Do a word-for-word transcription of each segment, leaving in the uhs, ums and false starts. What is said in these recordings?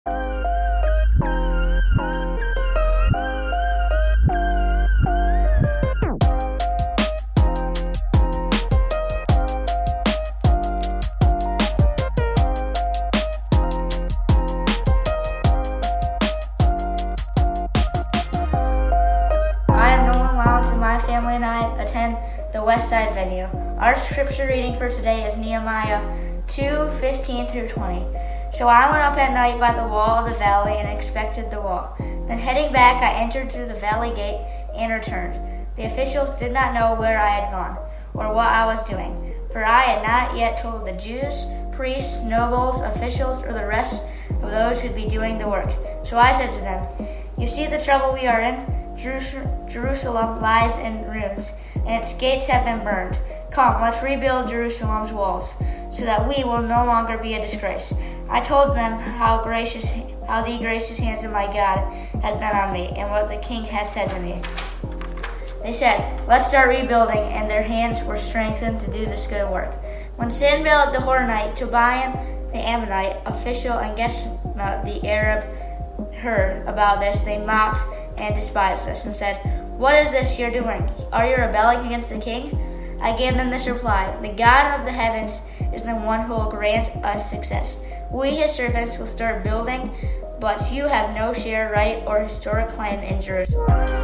Family and I attend the West Side venue. Our scripture reading for today is Nehemiah two fifteen through twenty. So I went up at night by the wall of the valley and inspected the wall. Then heading back, I entered through the valley gate and returned. The officials did not know where I had gone or what I was doing, for I had not yet told the Jews, priests, nobles, officials, or the rest of those who'd be doing the work. So I said to them, "You see the trouble we are in? Jerusalem lies in ruins, and its gates have been burned. Come, let's rebuild Jerusalem's walls, so that we will no longer be a disgrace." I told them how gracious, how the gracious hands of my God had been on me, and what the king had said to me. They said, "Let's start rebuilding," and their hands were strengthened to do this good work. When Sanballat the Horonite, Tobiah the Ammonite official, and Geshem the Arab heard about this, they mocked and despised us and said, "What is this you're doing? Are you rebelling against the king?" I gave them this reply: "The God of the heavens is the one who will grant us success. We, his servants, will start building, but you have no share, right, or historic claim in Jerusalem."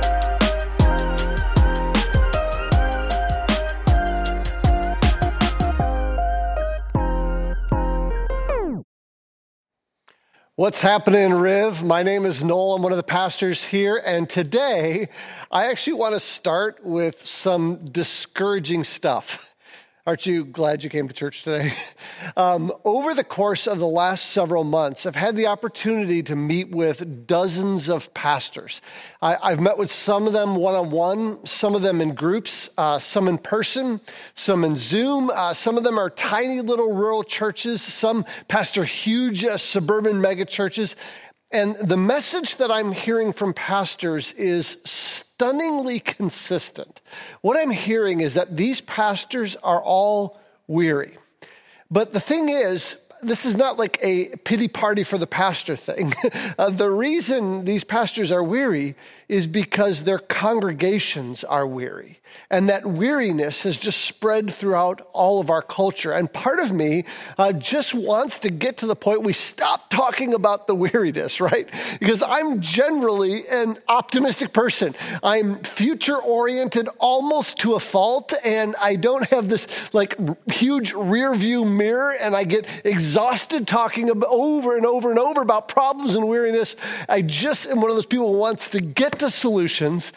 What's happening, Riv? My name is Noel. I'm one of the pastors here, and today I actually want to start with some discouraging stuff. Aren't you glad you came to church today? Um, over the course of the last several months, I've had the opportunity to meet with dozens of pastors. I, I've met with some of them one-on-one, some of them in groups, uh, some in person, some in Zoom. Uh, some of them are tiny little rural churches. Some pastor huge uh, suburban mega churches. And the message that I'm hearing from pastors is stunningly consistent. What I'm hearing is that these pastors are all weary. But the thing is, this is not like a pity party for the pastor thing. uh, the reason these pastors are weary is because their congregations are weary. And that weariness has just spread throughout all of our culture. And part of me uh, just wants to get to the point we stop talking about the weariness, right? Because I'm generally an optimistic person. I'm future-oriented almost to a fault, and I don't have this like huge rear view mirror, and I get exhausted talking about over and over and over about problems and weariness. I just am one of those people who wants to get to solutions.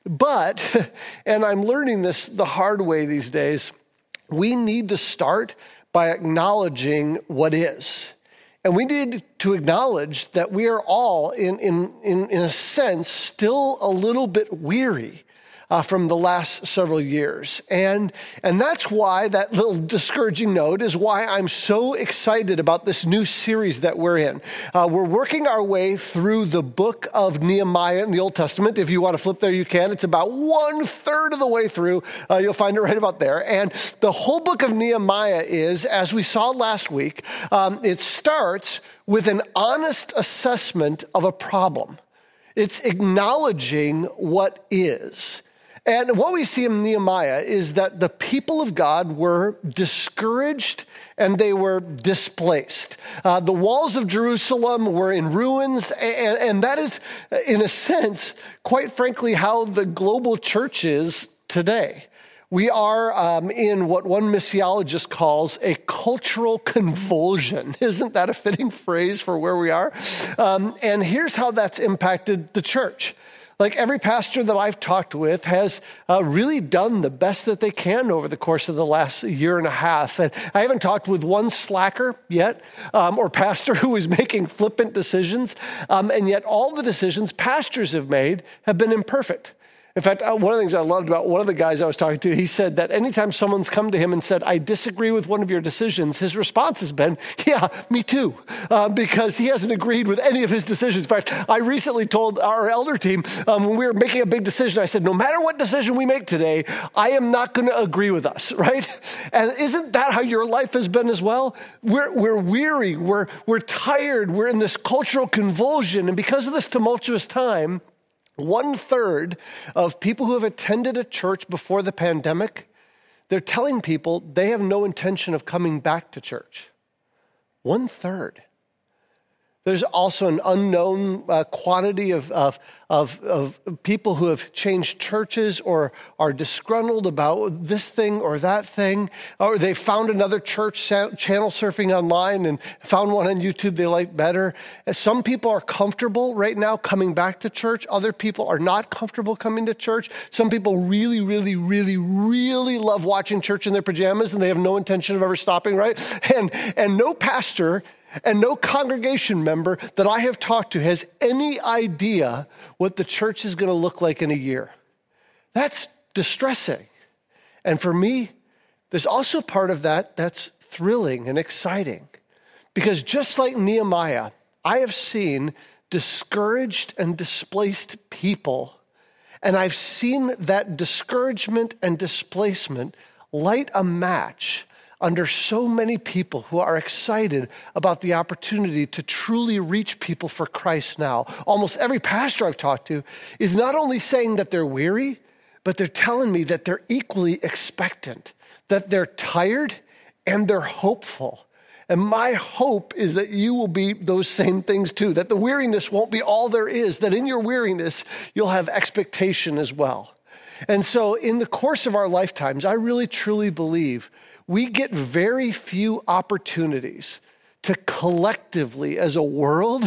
But, and I'm learning this the hard way these days, we need to start by acknowledging what is. And we need to acknowledge that we are all, in, in, in, in a sense, still a little bit weary Uh, from the last several years. And, and that's why that little discouraging note is why I'm so excited about this new series that we're in. Uh, we're working our way through the book of Nehemiah in the Old Testament. If you want to flip there, you can. It's about one third of the way through. Uh, you'll find it right about there. And the whole book of Nehemiah is, as we saw last week, um, it starts with an honest assessment of a problem. It's acknowledging what is. And what we see in Nehemiah is that the people of God were discouraged and they were displaced. Uh, the walls of Jerusalem were in ruins, and, and that is, in a sense, quite frankly, how the global church is today. We are um, in what one missiologist calls a cultural convulsion. Isn't that a fitting phrase for where we are? Um, and here's how that's impacted the church. Like every pastor that I've talked with has uh, really done the best that they can over the course of the last year and a half. And I haven't talked with one slacker yet, um, or pastor who is making flippant decisions. Um, and yet all the decisions pastors have made have been imperfect. In fact, one of the things I loved about one of the guys I was talking to, he said that anytime someone's come to him and said, I disagree with one of your decisions, his response has been, yeah, me too, uh, because he hasn't agreed with any of his decisions. In fact, I recently told our elder team um, when we were making a big decision, I said, no matter what decision we make today, I am not going to agree with us, right? And isn't that how your life has been as well? We're, we're weary, we're, we're tired, we're in this cultural convulsion, and because of this tumultuous time, one third of people who have attended a church before the pandemic, they're telling people they have no intention of coming back to church. One third. There's also an unknown uh, quantity of, of, of, of people who have changed churches or are disgruntled about this thing or that thing, or they found another church channel surfing online and found one on YouTube they like better. Some people are comfortable right now coming back to church. Other people are not comfortable coming to church. Some people really, really, really, really love watching church in their pajamas and they have no intention of ever stopping, right? And, and no pastor and no congregation member that I have talked to has any idea what the church is going to look like in a year. That's distressing. And for me, there's also part of that that's thrilling and exciting. Because just like Nehemiah, I have seen discouraged and displaced people, and I've seen that discouragement and displacement light a match under so many people who are excited about the opportunity to truly reach people for Christ now. Almost every pastor I've talked to is not only saying that they're weary, but they're telling me that they're equally expectant, that they're tired and they're hopeful. And my hope is that you will be those same things too, that the weariness won't be all there is, that in your weariness, you'll have expectation as well. And so in the course of our lifetimes, I really truly believe we get very few opportunities to collectively, as a world,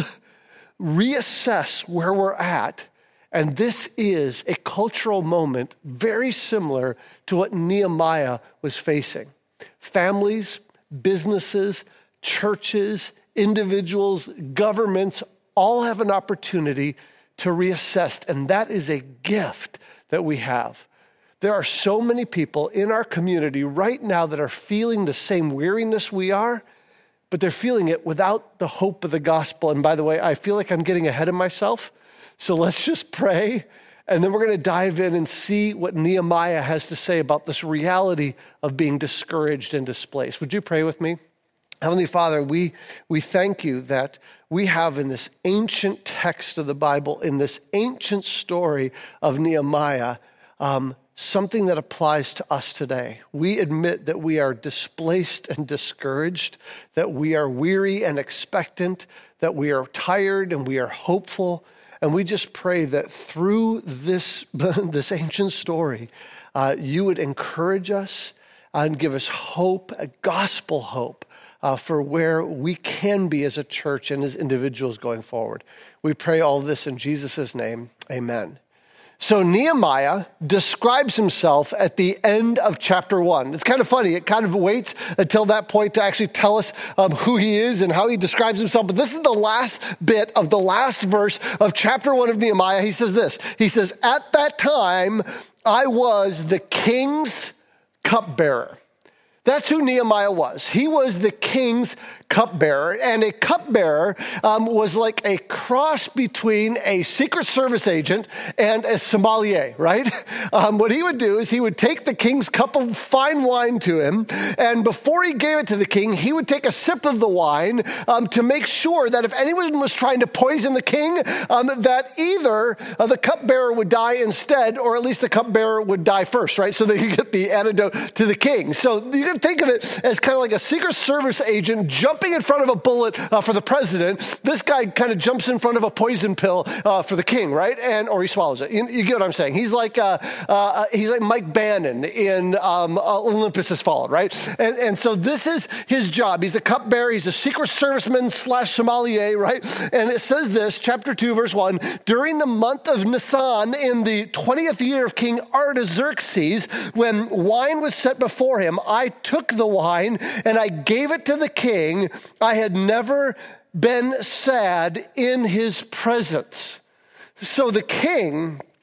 reassess where we're at. And this is a cultural moment very similar to what Nehemiah was facing. Families, businesses, churches, individuals, governments, all have an opportunity to reassess. And that is a gift that we have. There are so many people in our community right now that are feeling the same weariness we are, but they're feeling it without the hope of the gospel. And by the way, I feel like I'm getting ahead of myself. So let's just pray, and then we're going to dive in and see what Nehemiah has to say about this reality of being discouraged and displaced. Would you pray with me? Heavenly Father, we, we thank you that we have in this ancient text of the Bible, in this ancient story of Nehemiah, um, something that applies to us today. We admit that we are displaced and discouraged, that we are weary and expectant, that we are tired and we are hopeful. And we just pray that through this, this ancient story, uh, you would encourage us and give us hope, a gospel hope, uh, for where we can be as a church and as individuals going forward. We pray all this in Jesus' name, amen. So Nehemiah describes himself at the end of chapter one. It's kind of funny. It kind of waits until that point to actually tell us um, who he is and how he describes himself. But this is the last bit of the last verse of chapter one of Nehemiah. He says this. He says, at that time, I was the king's cupbearer. That's who Nehemiah was. He was the king's cupbearer, and a cupbearer um, was like a cross between a Secret Service agent and a sommelier, right? Um, what he would do is he would take the king's cup of fine wine to him, and before he gave it to the king, he would take a sip of the wine um, to make sure that if anyone was trying to poison the king, um, that either uh, the cupbearer would die instead, or at least the cupbearer would die first, right? So that you get the antidote to the king. So you can think of it as kind of like a Secret Service agent jumping in front of a bullet uh, for the president. This guy kind of jumps in front of a poison pill uh, for the king, right? And or he swallows it. You, you get what I'm saying? He's like uh, uh, he's like Mike Bannon in um, uh, Olympus Has Fallen, right? And and so this is his job. He's a cupbearer. He's a Secret Serviceman slash sommelier, right? And it says this, chapter two, verse one: during the month of Nisan, in the twentieth year of King Artaxerxes, when wine was set before him, I took the wine and I gave it to the king. I had never been sad in his presence. So the king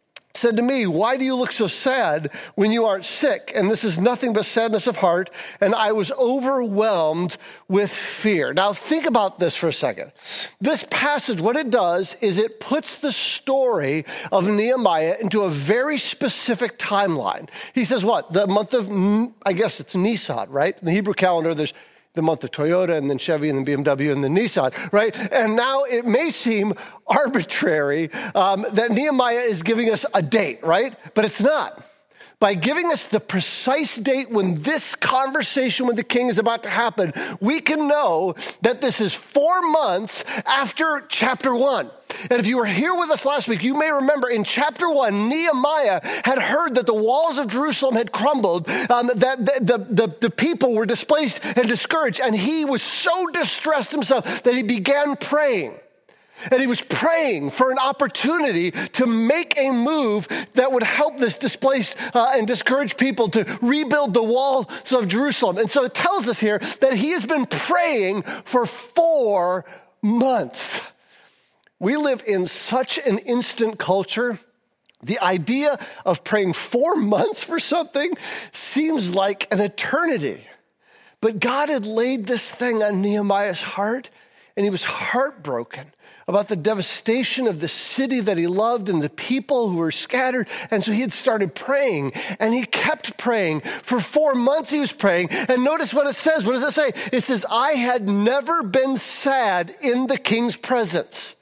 said to me, why do you look so sad when you aren't sick? And this is nothing but sadness of heart. And I was overwhelmed with fear. Now think about this for a second. This passage, what it does is it puts the story of Nehemiah into a very specific timeline. He says what? The month of, I guess it's Nisan, right? In the Hebrew calendar, there's the month of Toyota and then Chevy and then B M W and then Nissan, right? And now it may seem arbitrary um, that Nehemiah is giving us a date, right? But it's not. By giving us the precise date when this conversation with the king is about to happen, we can know that this is four months after chapter one. And if you were here with us last week, you may remember in chapter one, Nehemiah had heard that the walls of Jerusalem had crumbled, um, that the, the, the, the people were displaced and discouraged, and he was so distressed himself that he began praying. And he was praying for an opportunity to make a move that would help this displaced uh, and discouraged people to rebuild the walls of Jerusalem. And so it tells us here that he has been praying for four months. We live in such an instant culture. The idea of praying four months for something seems like an eternity. But God had laid this thing on Nehemiah's heart, and he was heartbroken about the devastation of the city that he loved and the people who were scattered. And so he had started praying, and he kept praying. For four months he was praying. And notice what it says. What does it say? It says, I had never been sad in the king's presence.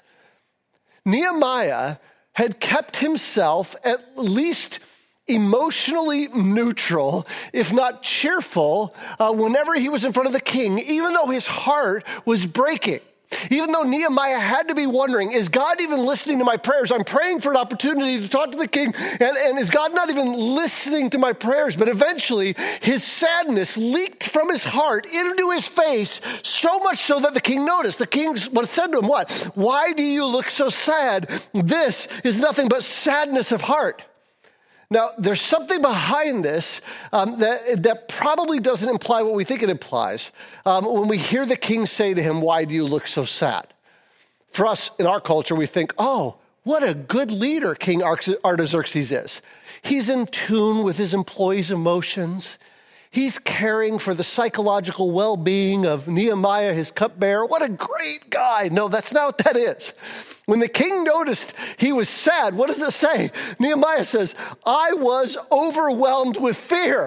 Nehemiah had kept himself at least emotionally neutral, if not cheerful, uh, whenever he was in front of the king, even though his heart was breaking. Even though Nehemiah had to be wondering, is God even listening to my prayers? I'm praying for an opportunity to talk to the king, and, and is God not even listening to my prayers? But eventually, his sadness leaked from his heart into his face, so much so that the king noticed. The king said to him, what? Why do you look so sad? This is nothing but sadness of heart. Now, there's something behind this um, that, that probably doesn't imply what we think it implies. Um, when we hear the king say to him, why do you look so sad? For us, in our culture, we think, oh, what a good leader King Artaxerxes is. He's in tune with his employees' emotions. He's caring for the psychological well-being of Nehemiah, his cupbearer. What a great guy. No, that's not what that is. When the king noticed he was sad, what does it say? Nehemiah says, I was overwhelmed with fear.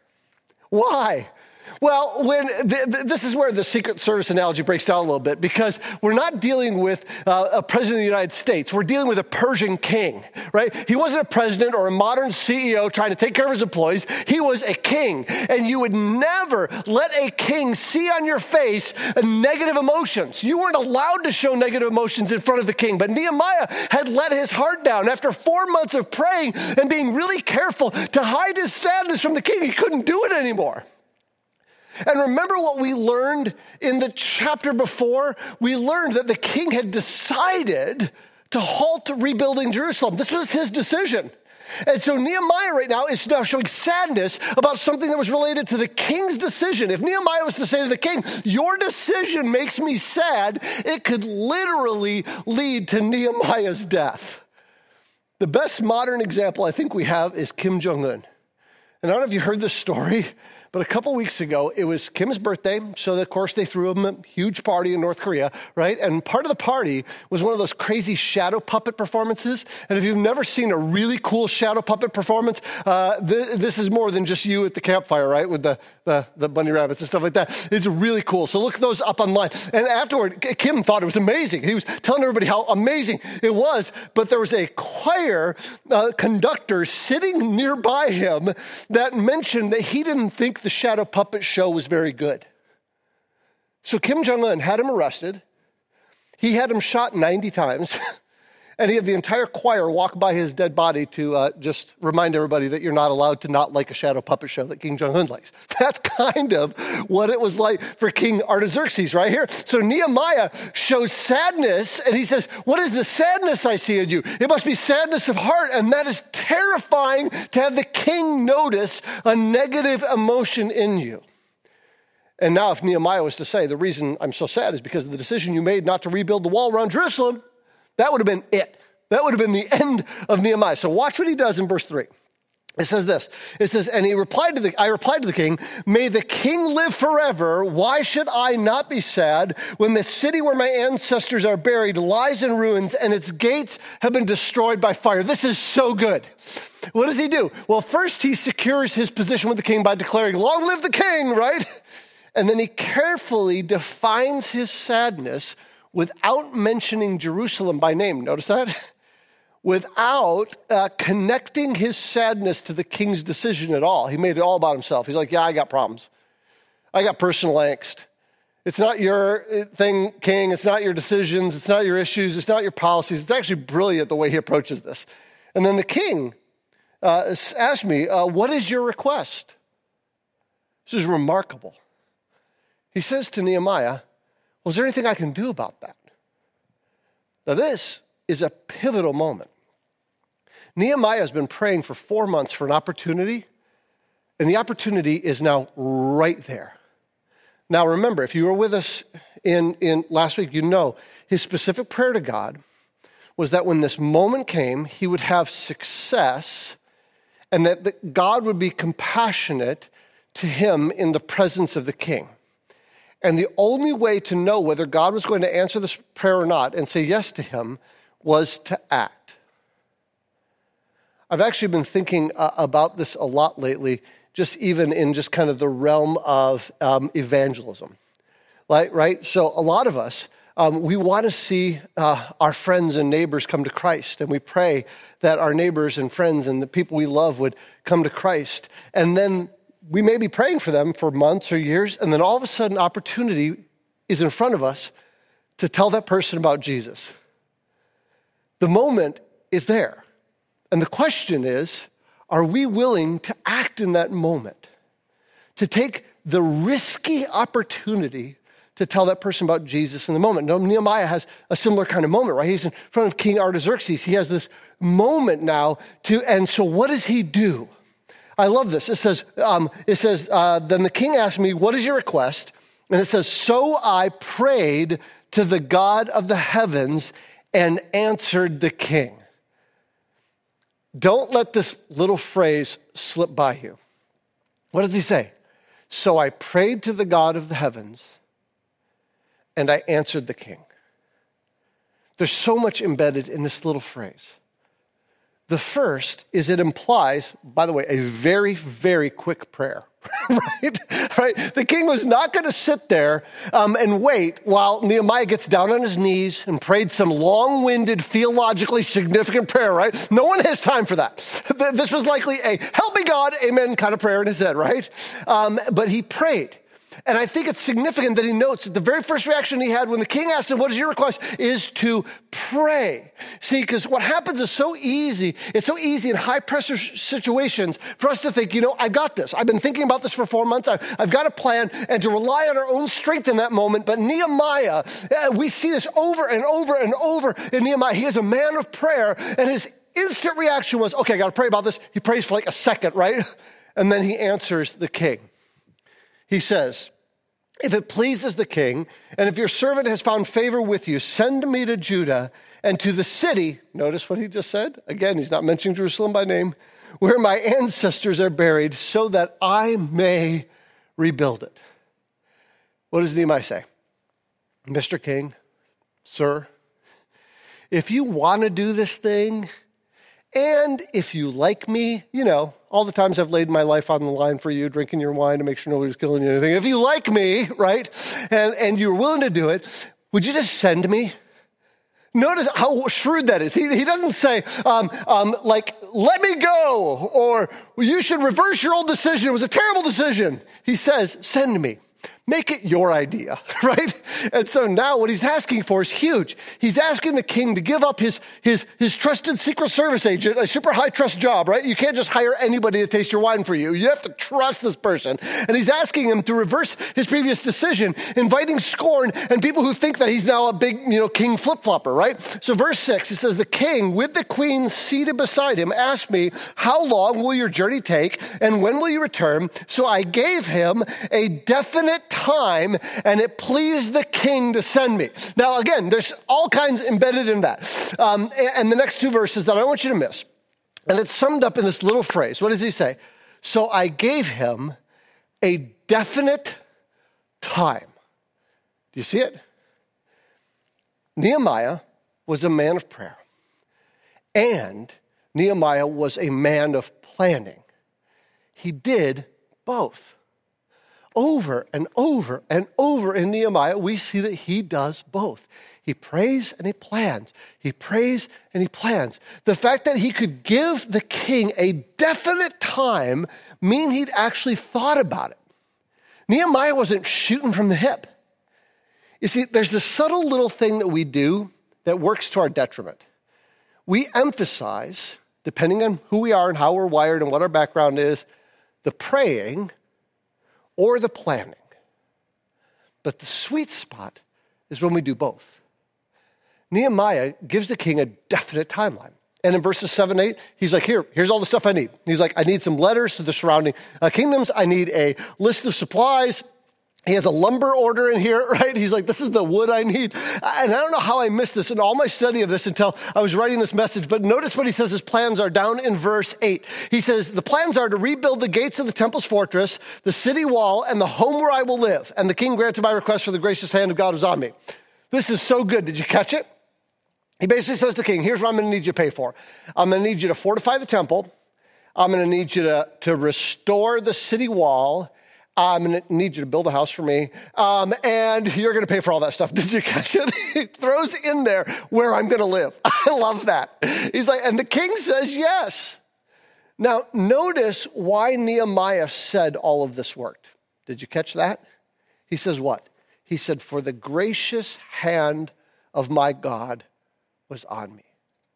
Why? Well, when th- th- this is where the Secret Service analogy breaks down a little bit, because we're not dealing with uh, a president of the United States. We're dealing with a Persian king, right? He wasn't a president or a modern C E O trying to take care of his employees. He was a king, and you would never let a king see on your face negative emotions. You weren't allowed to show negative emotions in front of the king, but Nehemiah had let his heart down. After four months of praying and being really careful to hide his sadness from the king, he couldn't do it anymore. And remember what we learned in the chapter before? We learned that the king had decided to halt rebuilding Jerusalem. This was his decision. And so Nehemiah right now is now showing sadness about something that was related to the king's decision. If Nehemiah was to say to the king, your decision makes me sad, it could literally lead to Nehemiah's death. The best modern example I think we have is Kim Jong-un. And I don't know if you heard this story, but a couple weeks ago, it was Kim's birthday, so of course they threw him a huge party in North Korea, right? And part of the party was one of those crazy shadow puppet performances. And if you've never seen a really cool shadow puppet performance, uh, th- this is more than just you at the campfire, right? With the, the, the bunny rabbits and stuff like that. It's really cool. So look those up online. And afterward, Kim thought it was amazing. He was telling everybody how amazing it was, but there was a choir uh, conductor sitting nearby him that mentioned that he didn't think the shadow puppet show was very good. So Kim Jong-un had him arrested. He had him shot ninety times. And he had the entire choir walk by his dead body to uh, just remind everybody that you're not allowed to not like a shadow puppet show that King Jong-un likes. That's kind of what it was like for King Artaxerxes right here. So Nehemiah shows sadness, and he says, what is the sadness I see in you? It must be sadness of heart, and that is terrifying to have the king notice a negative emotion in you. And now if Nehemiah was to say, the reason I'm so sad is because of the decision you made not to rebuild the wall around Jerusalem, that would have been it. That would have been the end of Nehemiah. So watch what he does in verse three. It says this. It says, and he replied to the, I replied to the king, may the king live forever. Why should I not be sad when the city where my ancestors are buried lies in ruins and its gates have been destroyed by fire? This is so good. What does he do? Well, first he secures his position with the king by declaring, long live the king, right? And then he carefully defines his sadness without mentioning Jerusalem by name. Notice that? Without uh, connecting his sadness to the king's decision at all. He made it all about himself. He's like, yeah, I got problems. I got personal angst. It's not your thing, king. It's not your decisions. It's not your issues. It's not your policies. It's actually brilliant the way he approaches this. And then the king uh, asked me, uh, what is your request? This is remarkable. He says to Nehemiah, well, is there anything I can do about that? Now this is a pivotal moment. Nehemiah has been praying for four months for an opportunity, and the opportunity is now right there. Now remember, if you were with us in, in last week, you know his specific prayer to God was that when this moment came, he would have success and that the, God would be compassionate to him in the presence of the king. And the only way to know whether God was going to answer this prayer or not and say yes to him was to act. I've actually been thinking uh, about this a lot lately, just even in just kind of the realm of um, evangelism, like, right? So a lot of us, um, we want to see uh, our friends and neighbors come to Christ, and we pray that our neighbors and friends and the people we love would come to Christ. And then we may be praying for them for months or years, and then all of a sudden opportunity is in front of us to tell that person about Jesus. The moment is there. And the question is, are we willing to act in that moment? To take the risky opportunity to tell that person about Jesus in the moment. Now, Nehemiah has a similar kind of moment, right? He's in front of King Artaxerxes. He has this moment now to, and so what does he do? I love this. It says, um, it says, uh, then the king asked me, what is your request? And it says, so I prayed to the God of the heavens and answered the king. Don't let this little phrase slip by you. What does he say? So I prayed to the God of the heavens and I answered the king. There's so much embedded in this little phrase. The first is it implies, by the way, a very, very quick prayer, right? Right? The king was not going to sit there um, and wait while Nehemiah gets down on his knees and prayed some long-winded, theologically significant prayer, right? No one has time for that. This was likely a help me God, amen kind of prayer in his head, right? Um, but he prayed. And I think it's significant that he notes that the very first reaction he had when the king asked him, what is your request, is to pray. See, because what happens is so easy. It's so easy in high pressure situations for us to think, you know, I got this. I've been thinking about this for four months. I've, I've got a plan, and to rely on our own strength in that moment. But Nehemiah, uh, we see this over and over and over in Nehemiah. He is a man of prayer, and his instant reaction was, okay, I got to pray about this. He prays for like a second, right? And then he answers the king. He says, if it pleases the king, and if your servant has found favor with you, send me to Judah and to the city. Notice what he just said. Again, he's not mentioning Jerusalem by name, where my ancestors are buried, so that I may rebuild it. What does Nehemiah say? Mister King, sir, if you want to do this thing, and if you like me, you know, all the times I've laid my life on the line for you, drinking your wine to make sure nobody's killing you or anything. If you like me, right, and, and you're willing to do it, would you just send me? Notice how shrewd that is. He, he doesn't say, um, um, like, let me go, or well, you should reverse your old decision. It was a terrible decision. He says, send me. Make it your idea, right? And so now what he's asking for is huge. He's asking the king to give up his, his, his trusted Secret Service agent, a super high trust job, right? You can't just hire anybody to taste your wine for you. You have to trust this person. And he's asking him to reverse his previous decision, inviting scorn and people who think that he's now a big, you know, king flip-flopper, right? So verse six, it says, the king with the queen seated beside him asked me, how long will your journey take and when will you return? So I gave him a definite time, and it pleased the king to send me. Now, again, there's all kinds embedded in that. Um, and the next two verses that I don't want you to miss. And it's summed up in this little phrase. What does he say? So I gave him a definite time. Do you see it? Nehemiah was a man of prayer. And Nehemiah was a man of planning. He did both. Over and over and over in Nehemiah, we see that he does both. He prays and he plans. He prays and he plans. The fact that he could give the king a definite time mean he'd actually thought about it. Nehemiah wasn't shooting from the hip. You see, there's this subtle little thing that we do that works to our detriment. We emphasize, depending on who we are and how we're wired and what our background is, the praying or the planning. But the sweet spot is when we do both. Nehemiah gives the king a definite timeline. And in verses seven, eight, he's like, here, here's all the stuff I need. He's like, I need some letters to the surrounding uh, kingdoms. I need a list of supplies. He has a lumber order in here, right? He's like, this is the wood I need. And I don't know how I missed this in all my study of this until I was writing this message, but notice what he says his plans are down in verse eight. He says, the plans are to rebuild the gates of the temple's fortress, the city wall, and the home where I will live. And the king granted my request, for the gracious hand of God was on me. This is so good. Did you catch it? He basically says to the king, here's what I'm going to need you to pay for. I'm going to need you to fortify the temple. I'm going to need you to, to restore the city wall. I'm going to need you to build a house for me, um, and you're going to pay for all that stuff. Did you catch it? He throws in there where I'm going to live. I love that. He's like, and the king says yes. Now, notice why Nehemiah said all of this worked. Did you catch that? He says what? He said, for the gracious hand of my God was on me.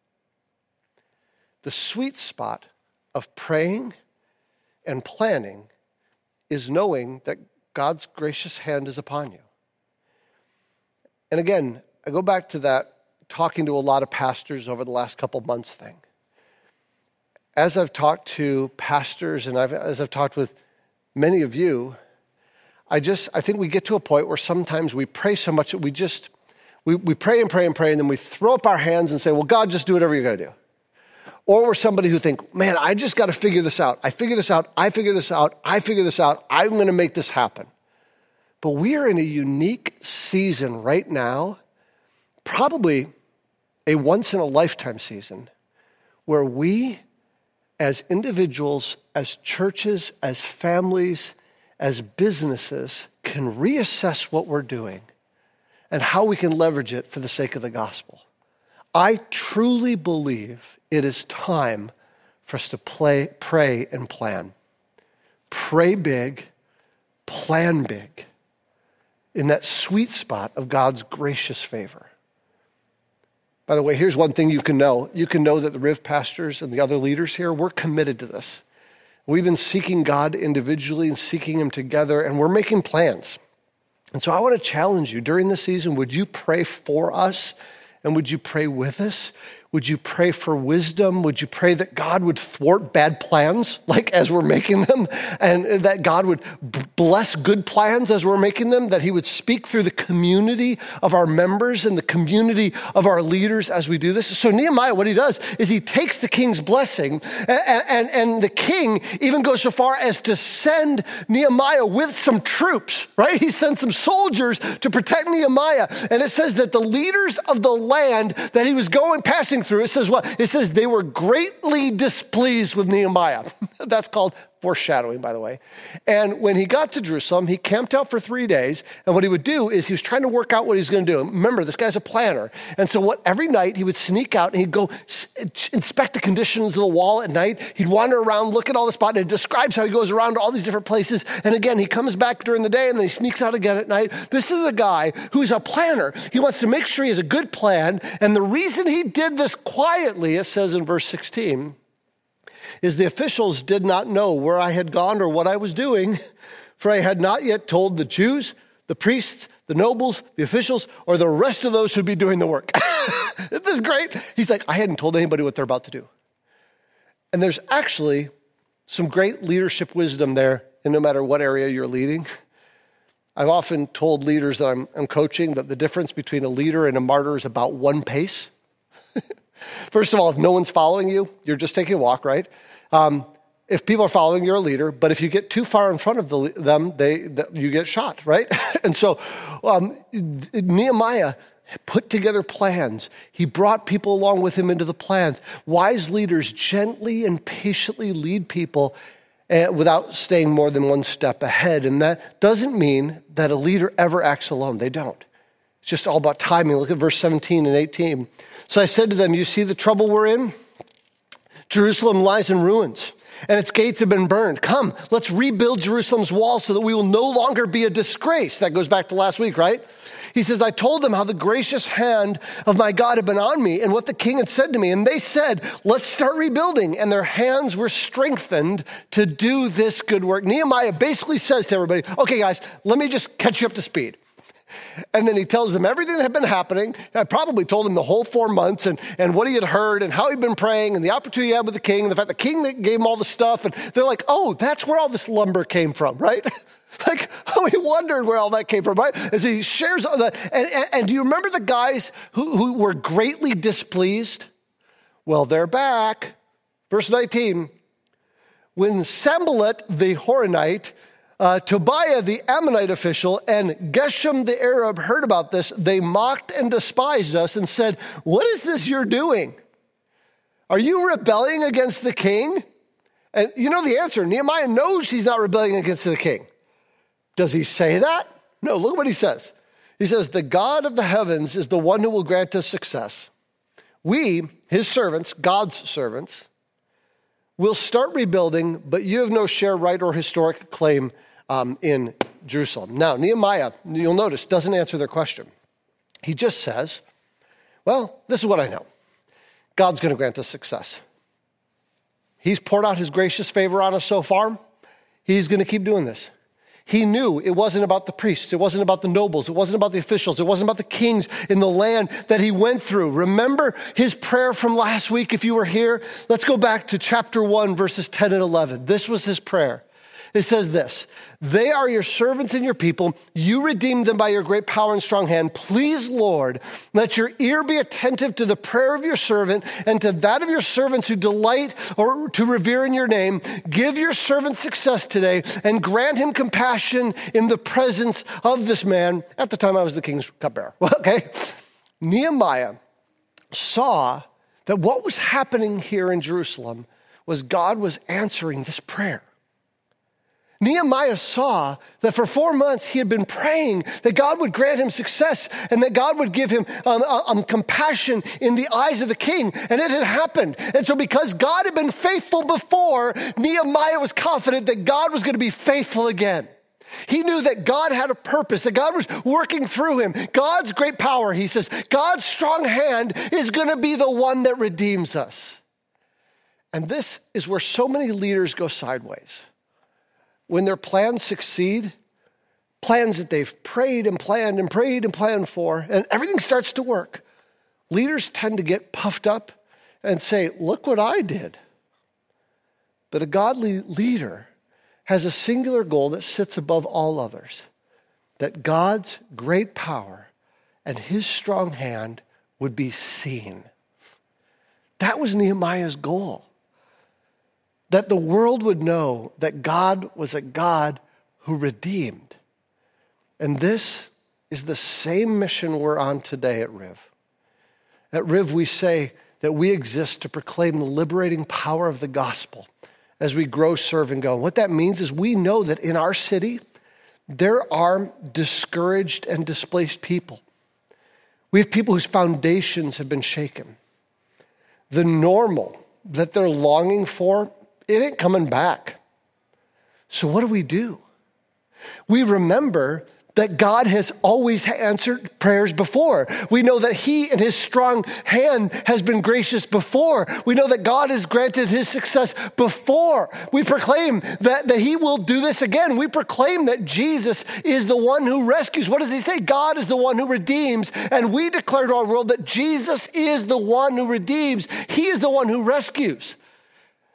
The sweet spot of praying and planning is knowing that God's gracious hand is upon you. And again, I go back to that talking to a lot of pastors over the last couple months thing. As I've talked to pastors and I've, as I've talked with many of you, I just, I think we get to a point where sometimes we pray so much that we just, we, we pray and pray and pray and then we throw up our hands and say, well, God, just do whatever you're going to do. Or we're somebody who think, man, I just got to figure this out. I figure this out. I figure this out. I figure this out. I'm going to make this happen. But we are in a unique season right now, probably a once-in-a-lifetime season, where we as individuals, as churches, as families, as businesses can reassess what we're doing and how we can leverage it for the sake of the gospel. I truly believe it is time for us to play, pray and plan. Pray big, plan big, in that sweet spot of God's gracious favor. By the way, here's one thing you can know. You can know that the Riv pastors and the other leaders here, we're committed to this. We've been seeking God individually and seeking him together, and we're making plans. And so I want to challenge you during this season, would you pray for us? And would you pray with us? Would you pray for wisdom? Would you pray that God would thwart bad plans, like as we're making them, and that God would bless good plans as we're making them, that he would speak through the community of our members and the community of our leaders as we do this? So Nehemiah, what he does is he takes the king's blessing, and, and, and the king even goes so far as to send Nehemiah with some troops, right? He sends some soldiers to protect Nehemiah. And it says that the leaders of the land that he was going, passing through, it says what? It says they were greatly displeased with Nehemiah. That's called foreshadowing, by the way. And when he got to Jerusalem, he camped out for three days. And what he would do is he was trying to work out what he's going to do. Remember, this guy's a planner. And so what? Every night he would sneak out and he'd go inspect the conditions of the wall at night. He'd wander around, look at all the spots. And it describes how he goes around to all these different places. And again, he comes back during the day and then he sneaks out again at night. This is a guy who's a planner. He wants to make sure he has a good plan. And the reason he did this quietly, it says in verse sixteen, is the officials did not know where I had gone or what I was doing, for I had not yet told the Jews, the priests, the nobles, the officials, or the rest of those who'd be doing the work. Isn't this great? He's like, I hadn't told anybody what they're about to do. And there's actually some great leadership wisdom there, and no matter what area you're leading. I've often told leaders that I'm, I'm coaching that the difference between a leader and a martyr is about one pace. First of all, if no one's following you, you're just taking a walk, right? Um, if people are following, you're a leader. But if you get too far in front of the, them, they, the, you get shot, right? And so um, Nehemiah put together plans. He brought people along with him into the plans. Wise leaders gently and patiently lead people uh, without staying more than one step ahead. And that doesn't mean that a leader ever acts alone. They don't. It's just all about timing. Look at verse seventeen and eighteen. So I said to them, you see the trouble we're in? Jerusalem lies in ruins, and its gates have been burned. Come, let's rebuild Jerusalem's walls so that we will no longer be a disgrace. That goes back to last week, right? He says, I told them how the gracious hand of my God had been on me and what the king had said to me. And they said, let's start rebuilding. And their hands were strengthened to do this good work. Nehemiah basically says to everybody, okay, guys, let me just catch you up to speed. And then he tells them everything that had been happening. I probably told them the whole four months and, and what he had heard and how he'd been praying and the opportunity he had with the king and the fact the king that gave him all the stuff. And they're like, oh, that's where all this lumber came from, right? Like, oh, he wondered where all that came from, right? As he shares all that. And, and, and do you remember the guys who, who were greatly displeased? Well, they're back. Verse nineteen. When Sanballat the Horonite, Uh, Tobiah, the Ammonite official, and Geshem, the Arab, heard about this, they mocked and despised us and said, what is this you're doing? Are you rebelling against the king? And you know the answer. Nehemiah knows he's not rebelling against the king. Does he say that? No, look what he says. He says, the God of the heavens is the one who will grant us success. We, his servants, God's servants, will start rebuilding, but you have no share, right, or historic claim Um, in Jerusalem. Now, Nehemiah, you'll notice, doesn't answer their question. He just says, well, this is what I know. God's going to grant us success. He's poured out his gracious favor on us so far. He's going to keep doing this. He knew it wasn't about the priests. It wasn't about the nobles. It wasn't about the officials. It wasn't about the kings in the land that he went through. Remember his prayer from last week if you were here? Let's go back to chapter one, verses ten and eleven. This was his prayer. It says this, they are your servants and your people. You redeemed them by your great power and strong hand. Please, Lord, let your ear be attentive to the prayer of your servant and to that of your servants who delight or to revere in your name. Give your servant success today and grant him compassion in the presence of this man. At the time, I was the king's cupbearer. Okay. Nehemiah saw that what was happening here in Jerusalem was God was answering this prayer. Nehemiah saw that for four months he had been praying that God would grant him success and that God would give him um, um, compassion in the eyes of the king. And it had happened. And so because God had been faithful before, Nehemiah was confident that God was going to be faithful again. He knew that God had a purpose, that God was working through him. God's great power, he says, God's strong hand is going to be the one that redeems us. And this is where so many leaders go sideways. When their plans succeed, plans that they've prayed and planned and prayed and planned for, and everything starts to work, leaders tend to get puffed up and say, look what I did. But a godly leader has a singular goal that sits above all others, that God's great power and his strong hand would be seen. That was Nehemiah's goal. That the world would know that God was a God who redeemed. And this is the same mission we're on today at Riv. At Riv, we say that we exist to proclaim the liberating power of the gospel as we grow, serve, and go. What that means is we know that in our city, there are discouraged and displaced people. We have people whose foundations have been shaken. The normal that they're longing for, it ain't coming back. So what do we do? We remember that God has always answered prayers before. We know that he and his strong hand has been gracious before. We know that God has granted his success before. We proclaim that, that he will do this again. We proclaim that Jesus is the one who rescues. What does he say? God is the one who redeems. And we declare to our world that Jesus is the one who redeems. He is the one who rescues.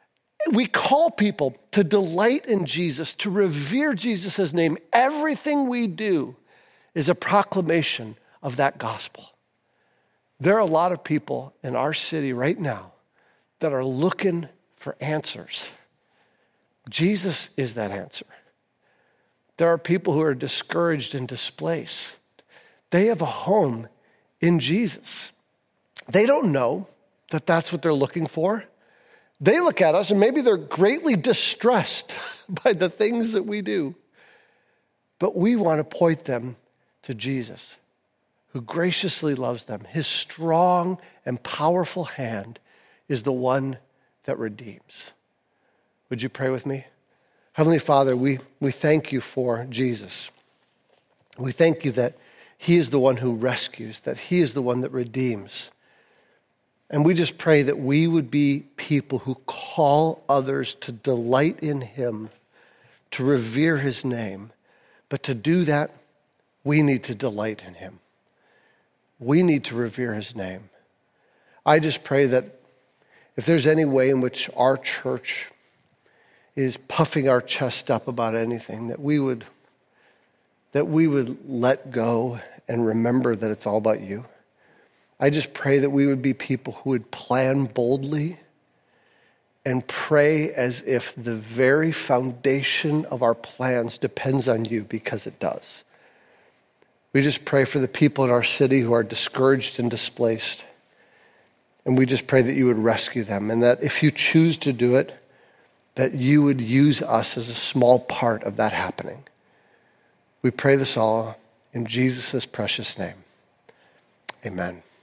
we call people to delight in Jesus, to revere Jesus' name. Everything we do is a proclamation of that gospel. There are a lot of people in our city right now that are looking for answers. Jesus is that answer. There are people who are discouraged and displaced. They have a home in Jesus. They don't know that that's what they're looking for. They look at us and maybe they're greatly distressed by the things that we do. But we want to point them to Jesus, who graciously loves them. His strong and powerful hand is the one that redeems. Would you pray with me? Heavenly Father, we, we thank you for Jesus. We thank you that he is the one who rescues, that he is the one that redeems. And we just pray that we would be people who call others to delight in him, to revere his name. But to do that, we need to delight in him. We need to revere his name. I just pray that if there's any way in which our church is puffing our chest up about anything, that we would, that we would let go and remember that it's all about you. I just pray that we would be people who would plan boldly and pray as if the very foundation of our plans depends on you, because it does. We just pray for the people in our city who are discouraged and displaced. And we just pray that you would rescue them, and that if you choose to do it, that you would use us as a small part of that happening. We pray this all in Jesus' precious name. Amen.